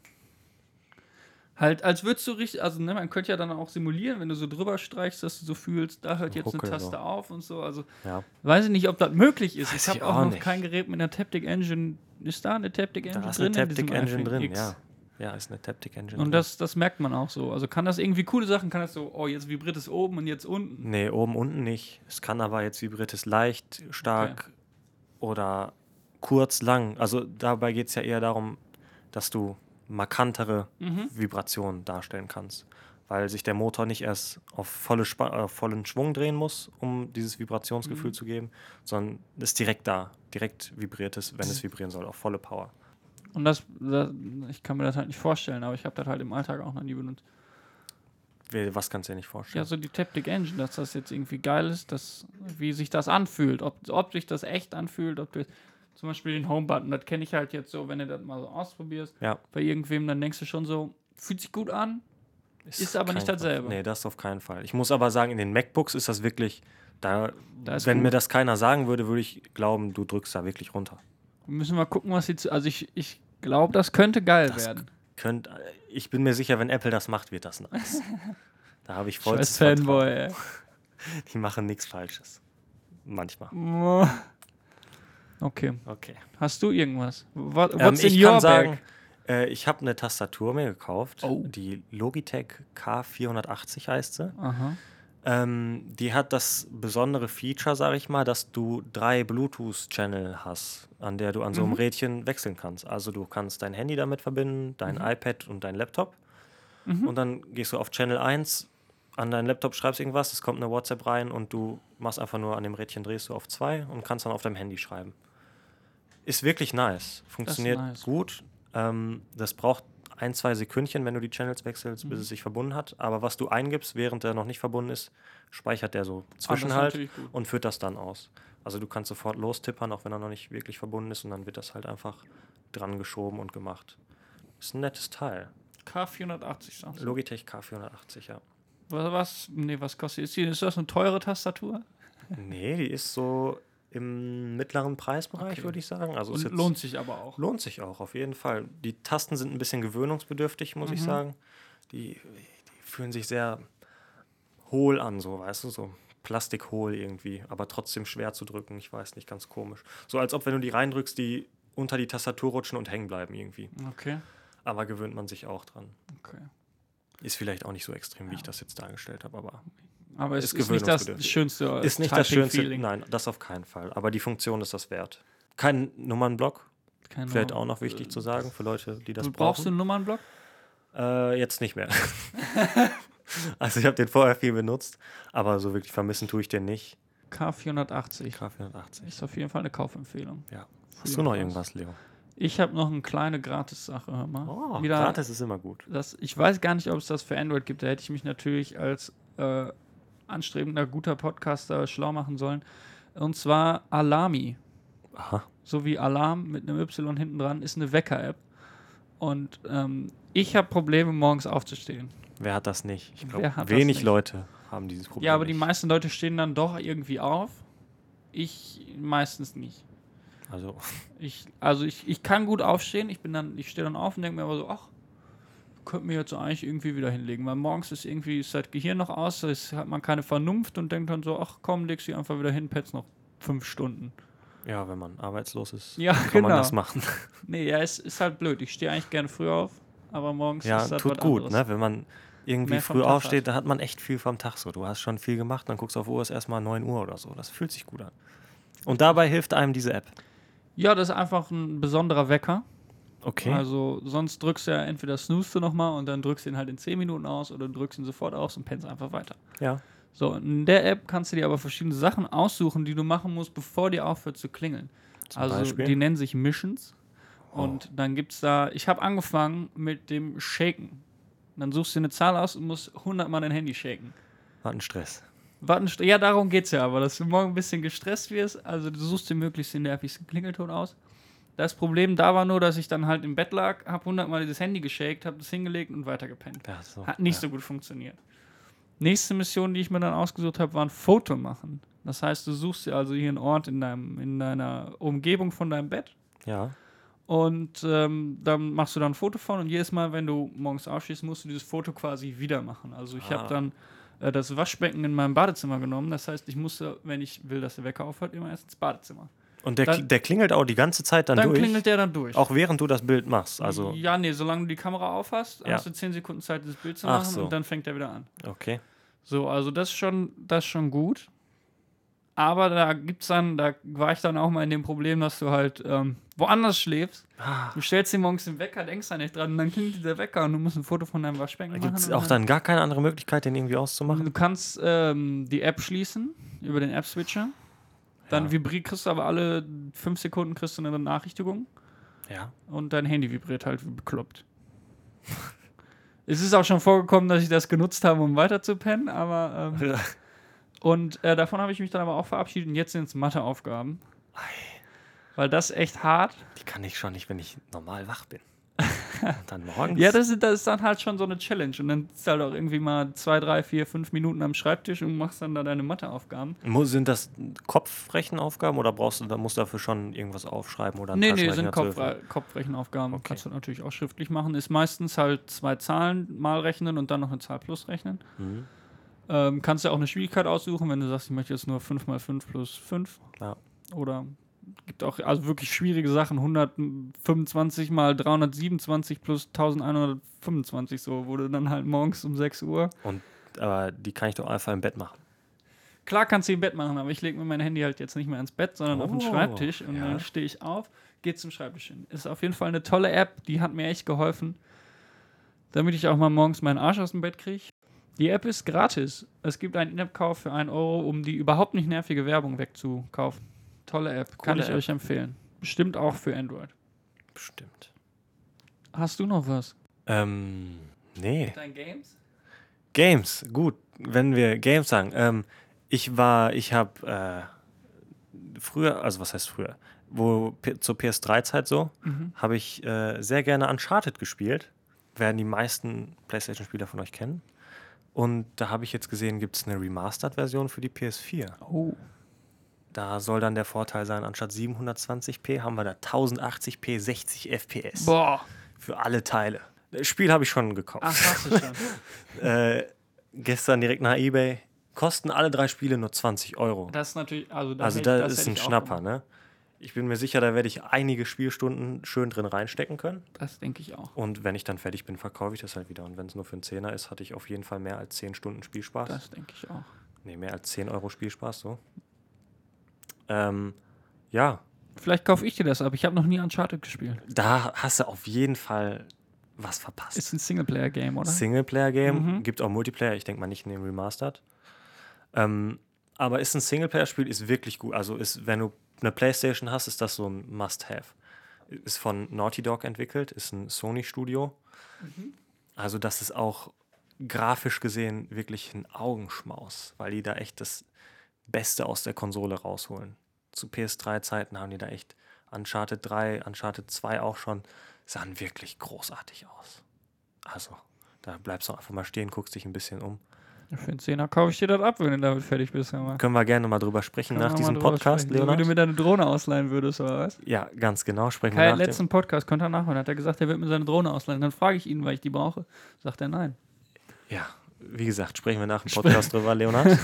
halt, als würdest du richtig, also ne, man könnte ja dann auch simulieren, wenn du so drüber streichst, dass du so fühlst, da hört jetzt eine Taste so auf und so, also Ja. weiß ich nicht, ob das möglich ist. Weiß Ich ich habe auch auch noch nicht. kein Gerät mit einer Taptic Engine. Ist da eine Taptic Engine Da ist drin? eine in diesem Taptic Engine iPhone drin, X? ja. Ja, ist eine Taptic Engine Und drin. das merkt man auch so. Also kann das irgendwie coole Sachen, kann das so, oh, jetzt vibriert es oben und jetzt unten. Nee, oben, unten nicht. Es kann aber jetzt vibriert es leicht, stark oder kurz, lang. Also dabei geht es ja eher darum, dass du markantere Vibrationen darstellen kannst. Weil sich der Motor nicht erst auf vollen Schwung drehen muss, um dieses Vibrationsgefühl zu geben, sondern ist direkt da. Direkt vibriert es, wenn es vibrieren soll, auf volle Power. Und ich kann mir das halt nicht vorstellen, aber ich habe das halt im Alltag auch noch nie benutzt. Was kannst du dir nicht vorstellen? Ja, so die Taptic Engine, dass das jetzt irgendwie geil ist, wie sich das anfühlt. Ob sich das echt anfühlt, ob du zum Beispiel den Home-Button, das kenne ich halt jetzt so, wenn du das mal so ausprobierst, Ja. bei irgendwem, dann denkst du schon so, fühlt sich gut an, ist aber nicht dasselbe. Nee, das auf keinen Fall. Ich muss aber sagen, in den MacBooks ist das wirklich, Da ist wenn gut. mir das keiner sagen würde, würde ich glauben, du drückst da wirklich runter. Müssen wir gucken, was also ich glaube, das könnte geil Das werden. Ich bin mir sicher, wenn Apple das macht, wird das nice. Da habe ich Scheiß vollstes Fanboy, Vertrauen. Die machen nichts Falsches. Manchmal. ey. Okay. Okay. Hast du irgendwas? What's in Ich your kann sagen, bag? ich habe eine Tastatur mir gekauft. Oh. Die Logitech K480 heißt sie. Aha. Die hat das besondere Feature, sage ich mal, dass du 3 Bluetooth-Channel hast, an der du an so einem Rädchen wechseln kannst. Also du kannst dein Handy damit verbinden, dein iPad und dein Laptop. Und dann gehst du auf Channel 1, an deinen Laptop schreibst irgendwas, es kommt eine WhatsApp rein und du machst einfach nur an dem Rädchen, drehst du auf 2 und kannst dann auf deinem Handy schreiben. Ist wirklich nice. Funktioniert nice. gut. Das braucht 1-2 Sekündchen, wenn du die Channels wechselst, bis es sich verbunden hat. Aber was du eingibst, während der noch nicht verbunden ist, speichert der so zwischen ist halt natürlich gut. und führt das dann aus. Also du kannst sofort lostippern, auch wenn er noch nicht wirklich verbunden ist, und dann wird das halt einfach dran geschoben und gemacht. Ist ein nettes Teil. K480 sagst du. Logitech K480, ja. Was kostet die? Ist das eine teure Tastatur? Nee, die ist so im mittleren Preisbereich, Okay. würde ich sagen. Also ist Und jetzt lohnt sich aber auch. Lohnt sich auch, auf jeden Fall. Die Tasten sind ein bisschen gewöhnungsbedürftig, muss ich sagen. Die fühlen sich sehr hohl an, so, weißt du, so plastikhohl irgendwie, aber trotzdem schwer zu drücken. Ich weiß nicht, ganz komisch. So als ob, wenn du die reindrückst, die unter die Tastatur rutschen und hängen bleiben irgendwie. Okay. Aber gewöhnt man sich auch dran. Okay. Ist vielleicht auch nicht so extrem, wie ich das jetzt dargestellt habe, aber Aber es Ist ist nicht das gewöhnungsbedürftig. schönste ist nicht das schönste. Typing-Feeling. Nein, das auf keinen Fall. Aber die Funktion ist das wert. Kein Nummernblock, Keine vielleicht Ahnung. auch noch wichtig zu sagen für Leute, die das Brauchst du brauchen. einen Nummernblock? Jetzt nicht mehr. Also ich habe den vorher viel benutzt, aber so wirklich vermissen tue ich den nicht. K480. K480. Ist auf jeden Fall eine Kaufempfehlung. Ja. Für Hast du noch irgendwas. irgendwas, Leo? Ich habe noch eine kleine Gratis-Sache. Hör mal. Wieder gratis ist immer gut. ich weiß gar nicht, ob es das für Android gibt. Da hätte ich mich natürlich als anstrebender, guter Podcaster schlau machen sollen. Und zwar Alarmi. Aha. So wie Alarm mit einem Y hinten dran ist eine Wecker-App. Und ich habe Probleme, morgens aufzustehen. Wer hat das nicht? Ich Wer glaube, hat das wenig nicht? Leute haben dieses Problem. Ja, aber die nicht. meisten Leute stehen dann doch irgendwie auf. Ich meistens nicht. Also, Ich kann gut aufstehen. Ich stehe dann auf und denke mir aber so, ach, könnte mir jetzt so eigentlich irgendwie wieder hinlegen. Weil morgens ist das Gehirn noch aus, da hat man keine Vernunft und denkt dann so, ach komm, legst dich einfach wieder hin, petzt noch 5 Stunden. ja, wenn man arbeitslos ist, Ja, kann genau. man das machen. Nee, ja, es ist halt blöd. Ich stehe eigentlich gerne früh auf, aber morgens Ja, ist das tut was gut, anderes. ne? Wenn man irgendwie Mehr vom früh Tag aufsteht, hat. da hat man echt viel vom Tag so. Du hast schon viel gemacht, dann guckst du auf Uhr, ist erstmal 9 Uhr oder so. Das fühlt sich gut an. Und dabei hilft einem diese App. Ja, das ist einfach ein besonderer Wecker. Okay. Also sonst drückst du ja entweder snoost du nochmal und dann drückst du ihn halt in 10 Minuten aus oder du drückst ihn sofort aus und pennst einfach weiter. Ja. So, in der App kannst du dir aber verschiedene Sachen aussuchen, die du machen musst, bevor die aufhört zu klingeln. Zum Also Beispiel? die nennen sich Missions. Oh. Und dann gibt's da, ich habe angefangen mit dem Shaken. Dann suchst du eine Zahl aus und musst 100 Mal dein Handy shaken. Hat einen Stress. Ja, darum geht's ja, aber dass du morgen ein bisschen gestresst wirst. Also du suchst dir möglichst den nervigsten Klingelton aus. Das Problem da war nur, dass ich dann halt im Bett lag, habe 100 Mal dieses Handy geshakt, habe das hingelegt und weitergepennt. Ja, so. Hat nicht so gut funktioniert. Nächste Mission, die ich mir dann ausgesucht habe, war ein Foto machen. Das heißt, du suchst dir also hier einen Ort in deiner Umgebung von deinem Bett Ja. und dann machst du da ein Foto von und jedes Mal, wenn du morgens aufstehst, musst du dieses Foto quasi wieder machen. Also ich habe dann das Waschbecken in meinem Badezimmer genommen. Das heißt, ich musste, wenn ich will, dass der Wecker aufhört, immer erst ins Badezimmer. Und Dann- der klingelt auch die ganze Zeit dann Dann durch. klingelt der dann durch. Auch während du das Bild machst. Also, Ja, nee, solange du die Kamera auf hast, Ja. hast du 10 Sekunden Zeit, das Bild zu Ach machen so. und dann fängt er wieder an. okay. So, also das ist schon gut. Aber da war ich dann auch mal in dem Problem, dass du halt woanders schläfst. Du stellst dir morgens den Wecker, denkst da nicht dran und dann klingelt der Wecker und du musst ein Foto von deinem Waschbecken machen. Gibt es und auch dann gar keine andere Möglichkeit, den irgendwie auszumachen? Du kannst die App schließen über den App-Switcher. Dann kriegst du aber alle 5 Sekunden kriegst du eine Benachrichtigung Ja. und dein Handy vibriert halt wie bekloppt. Es ist auch schon vorgekommen, dass ich das genutzt habe, um weiter zu pennen, aber davon habe ich mich dann aber auch verabschiedet und jetzt sind es Matheaufgaben. Weil das ist echt hart. Die kann ich schon nicht, wenn ich normal wach bin. Und dann morgens. Ja, das ist dann halt schon so eine Challenge. Und dann sitzt du halt auch irgendwie mal 2, 3, 4, 5 Minuten am Schreibtisch und machst dann da deine Matheaufgaben. Sind das Kopfrechenaufgaben oder musst du dafür schon irgendwas aufschreiben oder einen Nee, Taschenrechner sind zur Hilfe? Kopfrechenaufgaben. Okay. Kannst du natürlich auch schriftlich machen. Ist meistens halt 2 Zahlen mal rechnen und dann noch eine Zahl plus rechnen. Mhm. Kannst du auch eine Schwierigkeit aussuchen, wenn du sagst, ich möchte jetzt nur 5 mal 5 plus 5. Ja. Oder gibt auch also wirklich schwierige Sachen. 125 mal 327 plus 1125, so, wo du dann halt morgens um 6 Uhr. Aber die kann ich doch einfach im Bett machen. Klar kannst du im Bett machen, aber ich lege mir mein Handy halt jetzt nicht mehr ins Bett, sondern auf den Oh, Schreibtisch und ja. dann stehe ich auf, gehe zum Schreibtisch hin. Ist auf jeden Fall eine tolle App, die hat mir echt geholfen, damit ich auch mal morgens meinen Arsch aus dem Bett kriege. Die App ist gratis. Es gibt einen In-App-Kauf für 1 Euro, um die überhaupt nicht nervige Werbung wegzukaufen. Tolle App, kann ich App. euch empfehlen. Bestimmt auch für Android. Bestimmt. Hast du noch was? Nee. Dein Games? Games, gut, wenn wir Games sagen. Ich habe früher, also was heißt früher, zur PS3-Zeit so, habe ich sehr gerne Uncharted gespielt. Werden die meisten PlayStation-Spieler von euch kennen. Und da habe ich jetzt gesehen, gibt es eine Remastered-Version für die PS4. Oh. Da soll dann der Vorteil sein, anstatt 720p haben wir da 1080p 60 FPS. Boah. Für alle Teile. Das Spiel habe ich schon gekauft. Ach, hast du schon. Gestern direkt nach eBay. Kosten alle 3 Spiele nur 20 Euro. Das ist natürlich, Also das da ist hätte ein ich auch Schnapper, gemacht. ne? Ich bin mir sicher, da werde ich einige Spielstunden schön drin reinstecken können. Das denke ich auch. Und wenn ich dann fertig bin, verkaufe ich das halt wieder. Und wenn es nur für einen Zehner ist, hatte ich auf jeden Fall mehr als 10 Stunden Spielspaß. Das denke ich auch. Nee, mehr als 10 Euro Spielspaß, so. Ja, Vielleicht kaufe ich dir das ab. Ich habe noch nie Uncharted gespielt. da hast du auf jeden Fall was verpasst. Ist ein Singleplayer-Game, oder? Singleplayer-Game, Mhm. gibt auch Multiplayer, ich denke mal nicht in dem Remastered. Aber ist ein Singleplayer-Spiel, ist wirklich gut. Also wenn du eine Playstation hast, ist das so ein Must-Have. Ist von Naughty Dog entwickelt, ist ein Sony-Studio. Also das ist auch grafisch gesehen wirklich ein Augenschmaus, weil die da echt das Beste aus der Konsole rausholen. Zu PS3-Zeiten haben die da echt Uncharted 3, Uncharted 2 auch schon, sahen wirklich großartig aus. Also, da bleibst du einfach mal stehen, guckst dich ein bisschen um. Für den 10er kaufe ich dir das ab, wenn du damit fertig bist. Ja, Können wir gerne mal drüber sprechen nach diesem drüber Podcast, sprechen. So, wie Leonard. du mir deine Drohne ausleihen würdest, oder was? Ja, ganz genau. Sprechen Kai wir hat nach letzten Podcast, konnte er nachhören, hat er gesagt, er wird mir seine Drohne ausleihen. Dann frage ich ihn, weil ich die brauche. Sagt er nein. Ja, wie gesagt, sprechen wir nach dem Podcast drüber, Leonard.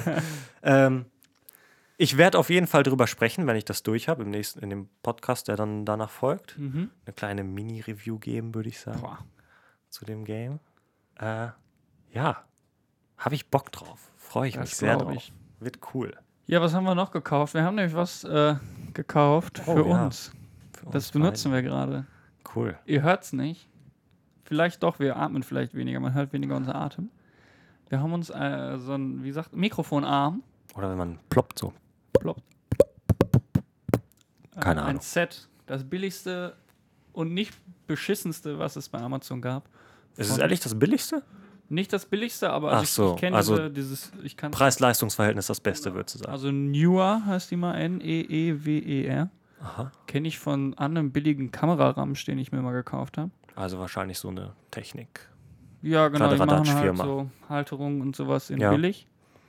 Ich werde auf jeden Fall drüber sprechen, wenn ich das durch habe, in dem Podcast, der dann danach folgt. Eine kleine Mini-Review geben, würde ich sagen, zu dem Game. Ja, habe ich Bock drauf. Freue ich mich sehr drauf. Wird cool. Ja, was haben wir noch gekauft? Wir haben nämlich was gekauft für uns. Das benutzen wir gerade. Cool. Ihr hört es nicht. Vielleicht doch, wir atmen vielleicht weniger. Man hört weniger unseren Atem. Wir haben uns so ein, wie gesagt, Mikrofonarm. Oder wenn man ploppt so. Ploppt. Keine Ahnung. Ein Set. Das billigste und nicht beschissenste, was es bei Amazon gab. Ist es ehrlich das billigste? Nicht das billigste, aber Ach so, ich kenne also dieses Preis-Leistungs-Verhältnis das Beste, würdest du sagen. Also Neewer heißt die mal, Neewer. Aha. Kenne ich von einem billigen Kameraramsch, den ich mir mal gekauft habe. Also wahrscheinlich so eine Technik. Ja, genau, die machen halt Kladderadatsch-Firma. so Halterungen und sowas in Ja. billig.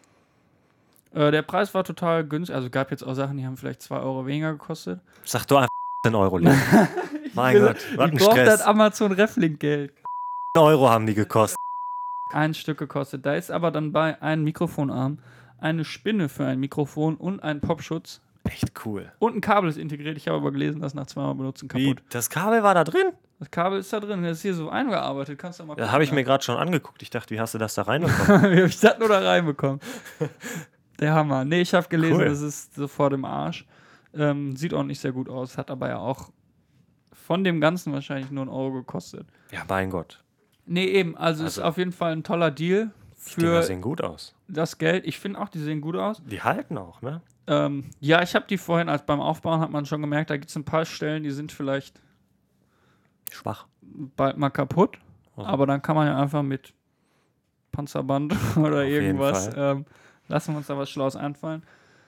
Der Preis war total günstig, also gab jetzt auch Sachen, die haben vielleicht 2 Euro weniger gekostet. Sag du einfach 10 Euro. Leon. Mein Gott, was ein Ich brauche das Stress. Amazon Reflink-Geld. 10 Euro haben die gekostet. Ein Stück gekostet. Da ist aber dann bei einem Mikrofonarm eine Spinne für ein Mikrofon und ein Popschutz. Echt cool. Und ein Kabel ist integriert. Ich habe aber gelesen, das nach 2-mal benutzen Wie, kaputt. das Kabel war da drin? Das Kabel ist da drin, das ist hier so eingearbeitet. Kannst du mal Das habe ich mir gerade schon angeguckt. Ich dachte, wie hast du das da reinbekommen? Wie habe ich das nur da reinbekommen? Der Hammer. Nee, ich habe gelesen, Cool. das ist sofort im Arsch. Sieht auch nicht sehr gut aus. Hat aber ja auch von dem Ganzen wahrscheinlich nur 1 Euro gekostet. Ja, mein Gott. Nee, eben. Also ist auf jeden Fall ein toller Deal Die Dinger für sehen gut aus. das Geld. Ich finde auch, die sehen gut aus. Die halten auch, ne? Ja, ich habe die vorhin, als beim Aufbauen hat man schon gemerkt, da gibt es ein paar Stellen, die sind vielleicht Schwach. bald mal kaputt. Also. Aber dann kann man ja einfach mit Panzerband oder Auf jeden irgendwas, Fall. lassen wir uns da was Schlaues einfallen.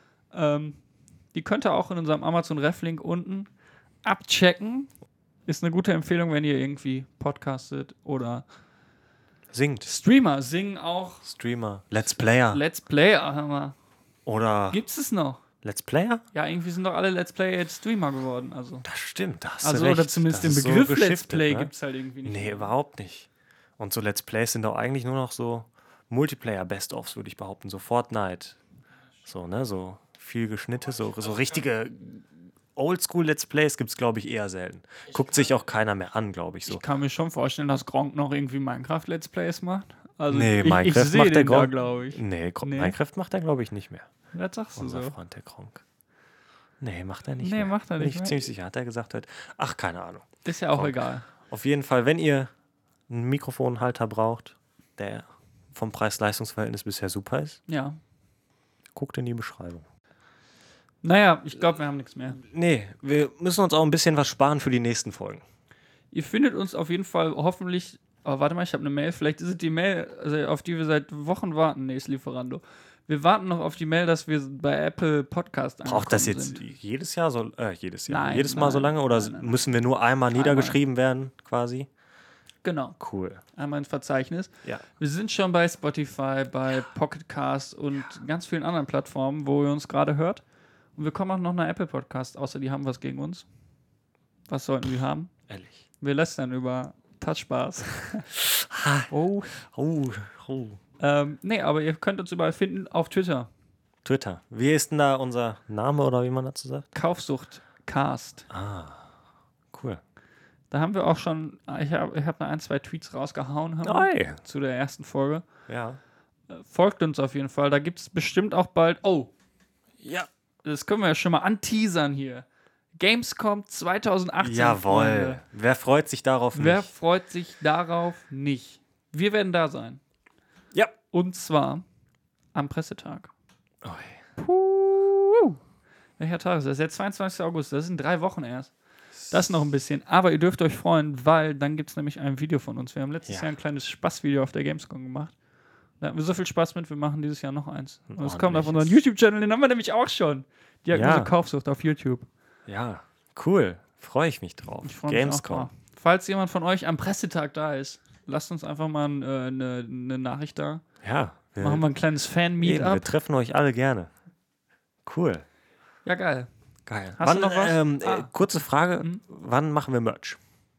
Die könnt ihr auch in unserem Amazon Reflink unten abchecken. Ist eine gute Empfehlung, wenn ihr irgendwie podcastet oder Singt. Streamer singen auch. Streamer. Let's Player. Let's Player, hör mal. Oder Gibt's es noch? Let's Player? Ja, irgendwie sind doch alle Let's Player jetzt Streamer geworden. Also, Das stimmt, das also recht. oder zumindest den Das ist Begriff so Let's geschiftet, Play ne? gibt's halt irgendwie nicht. Nee, mehr. überhaupt nicht. Und so Let's Plays sind doch eigentlich nur noch so Multiplayer-Best-Offs, würde ich behaupten. So Fortnite. So, ne? So viel Geschnitte, so richtige Oldschool-Let's Plays gibt es, glaube ich, eher selten. Guckt sich auch keiner mehr an, glaube ich so. Ich kann mir schon vorstellen, dass Gronk noch irgendwie Minecraft-Let's Plays macht. Also Nee, ich Minecraft sehe macht der den da, Gronk. glaube ich. Nee, Nee. Minecraft macht er, glaube ich, nicht mehr. Das sagst du Unser so. Freund, der Gronk. Nee, macht er nicht Nee, mehr. macht er Bin nicht ich mehr. ziemlich sicher. Hat er gesagt heute. Ach, keine Ahnung. Ist ja auch Gronk. egal. Auf jeden Fall, wenn ihr einen Mikrofonhalter braucht, der vom Preis-Leistungs-Verhältnis bisher super ist, Ja. guckt in die Beschreibung. Naja, ich glaube, wir haben nichts mehr. Nee, wir müssen uns auch ein bisschen was sparen für die nächsten Folgen. Ihr findet uns auf jeden Fall hoffentlich. Oh, warte mal, ich habe eine Mail. Vielleicht ist es die Mail, also auf die wir seit Wochen warten. Nee, ist Lieferando. Wir warten noch auf die Mail, dass wir bei Apple Podcast angekommen Braucht das jetzt sind. jedes Jahr so, jedes Jahr, Nein, jedes Mal so nein, lange oder nein, nein. müssen wir nur einmal niedergeschrieben werden, quasi? Genau. Cool. Einmal ins Verzeichnis. Ja. Wir sind schon bei Spotify, bei Pocket Cast und ganz vielen anderen Plattformen, wo ihr uns gerade hört. Und wir kommen auch noch nach Apple Podcast, außer die haben was gegen uns. Was sollten wir haben? Ehrlich. Wir lästern über Touchbars. Oh. Oh. Nee, aber ihr könnt uns überall finden auf Twitter. Twitter. Wie ist denn da unser Name oder wie man dazu sagt? Kaufsucht Cast. Cool. Da haben wir auch schon, ich hab da 1, 2 Tweets rausgehauen Oi. zu der ersten Folge. Ja. Folgt uns auf jeden Fall. Da gibt es bestimmt auch bald. Oh, Ja. das können wir ja schon mal anteasern hier. Gamescom 2018. Jawohl. Freunde. Wer freut sich darauf nicht? Wer freut sich darauf nicht? Wir werden da sein. Ja. Und zwar am Pressetag. Oi. Puh. Welcher Tag ist das? Der 22. August. Das sind 3 Wochen erst. Das ist noch ein bisschen. Aber ihr dürft euch freuen, weil dann gibt es nämlich ein Video von uns. Wir haben letztes Ja. Jahr ein kleines Spaßvideo auf der Gamescom gemacht. Da hatten wir so viel Spaß mit, wir machen dieses Jahr noch eins. Und es kommt auf unseren ordentliches. YouTube-Channel, den haben wir nämlich auch schon. Diagnose Ja. Kaufsucht auf YouTube. Ja, Cool. Freue ich mich drauf. Ich freue mich auch Gamescom. drauf. Falls jemand von euch am Pressetag da ist, lasst uns einfach mal eine Nachricht da. Ja. Machen wir ein kleines Wir Fan-Meetup. treffen euch alle gerne. Cool. Ja, geil. Geil. Hast du noch was? Kurze Frage. Wann machen wir Merch?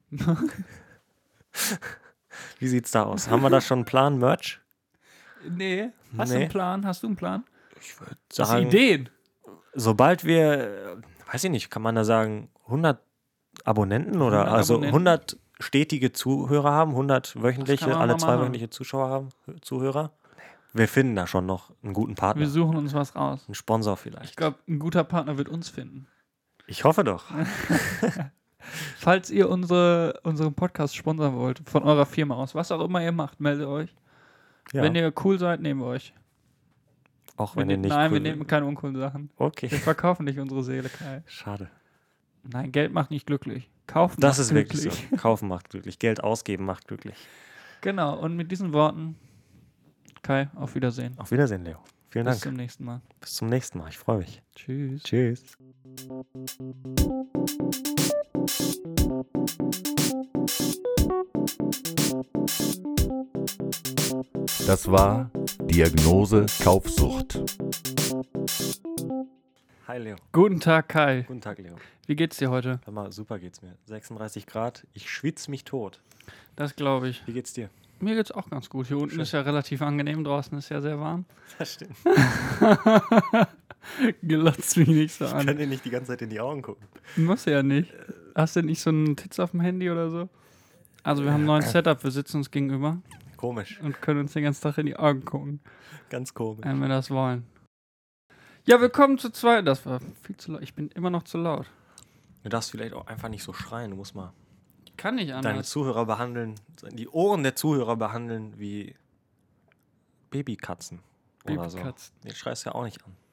Wie sieht's da aus? Haben wir da schon einen Plan, Merch? Nee. Hast du einen Plan? Hast du einen Plan? Ich würde Hast du sagen, Ideen? sobald wir, weiß ich nicht, kann man da sagen, 100 Abonnenten oder 100 also Abonnenten. 100 stetige Zuhörer haben, 100 wöchentliche, man alle mal 2 machen. wöchentliche Zuhörer? Wir finden da schon noch einen guten Partner. Wir suchen uns was raus. Einen Sponsor Ich vielleicht. glaube, ein guter Partner wird uns finden. Ich hoffe doch. Falls ihr unseren Podcast sponsern wollt, von eurer Firma aus, was auch immer ihr macht, meldet euch. Ja. Wenn ihr cool seid, nehmen wir euch. Auch wenn ihr nicht Nein, cool wir nehmen keine uncoolen Sachen. Wir Okay. verkaufen nicht unsere Seele, Kai. Schade. Nein, Geld macht nicht glücklich. Kaufen Das macht ist glücklich. wirklich so. Kaufen macht glücklich. Geld ausgeben macht glücklich. Genau, und mit diesen Worten, Kai, auf Wiedersehen. Auf Wiedersehen, Leo. Vielen Bis Dank. zum nächsten Mal. Bis zum nächsten Mal. Ich freue mich. Tschüss. Tschüss. Das war Diagnose Kaufsucht. Hi, Leo. Guten Tag, Kai. Guten Tag, Leo. Wie geht's dir heute? Hör mal, super geht's mir. 36 Grad. Ich schwitze mich tot. Das glaube ich. Wie geht's dir? Mir geht's auch ganz gut. Hier unten Schön. ist ja relativ angenehm, draußen ist ja sehr warm. Das stimmt. Glotzt mich nicht so Ich kann an. dir nicht die ganze Zeit in die Augen gucken. Muss ja nicht. Hast du nicht so einen Titz auf dem Handy oder so? Also wir haben ein neues Setup, wir sitzen uns gegenüber Komisch. und können uns den ganzen Tag in die Augen gucken, Ganz komisch. wenn wir das wollen. Ja, willkommen zu zwei. Das war viel zu laut. Ich bin immer noch zu laut. Du darfst vielleicht auch einfach nicht so schreien. Du musst mal Kann nicht deine anders. Zuhörer behandeln, die Ohren der Zuhörer behandeln wie Babykatzen oder so. Babykatzen. Den schreist ja auch nicht an.